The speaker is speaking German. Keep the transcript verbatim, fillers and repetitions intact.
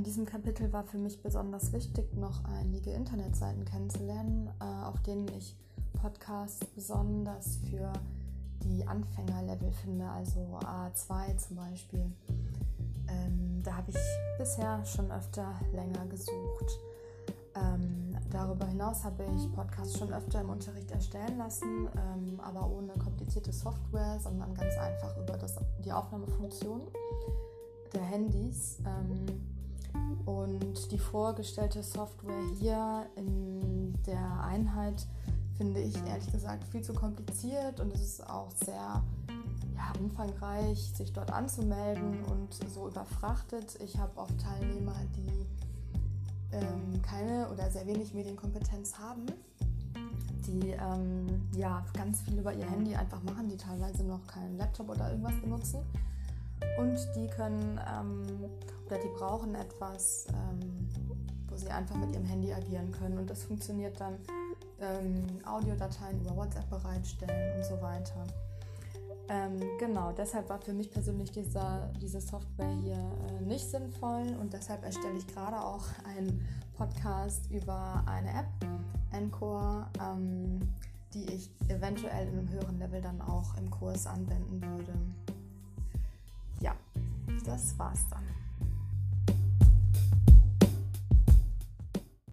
in diesem Kapitel war für mich besonders wichtig, noch einige Internetseiten kennenzulernen, äh, auf denen ich Podcasts besonders für die Anfängerlevel finde, also A zwei zum Beispiel. Ähm, da habe ich bisher schon öfter länger gesucht. Ähm, darüber hinaus habe ich Podcasts schon öfter im Unterricht erstellen lassen, ähm, aber ohne komplizierte Software, sondern ganz einfach über das, die Aufnahmefunktion der Handys. Ähm, und die vorgestellte Software hier in der Einheit finde ich ehrlich gesagt viel zu kompliziert, und es ist auch sehr ja, umfangreich, sich dort anzumelden und so überfrachtet. Ich habe oft Teilnehmer, die ähm, keine oder sehr wenig Medienkompetenz haben, die ähm, ja, ganz viel über ihr Handy einfach machen, die teilweise noch keinen Laptop oder irgendwas benutzen, und die können ähm, oder die brauchen etwas, ähm, wo sie einfach mit ihrem Handy agieren können, und das funktioniert dann ähm, Audiodateien über WhatsApp bereitstellen und so weiter. Ähm, genau, deshalb war für mich persönlich dieser, diese Software hier äh, nicht sinnvoll, und deshalb erstelle ich gerade auch einen Podcast über eine App, Anchor, ähm, die ich eventuell in einem höheren Level dann auch im Kurs anwenden würde. Ja, das war's dann.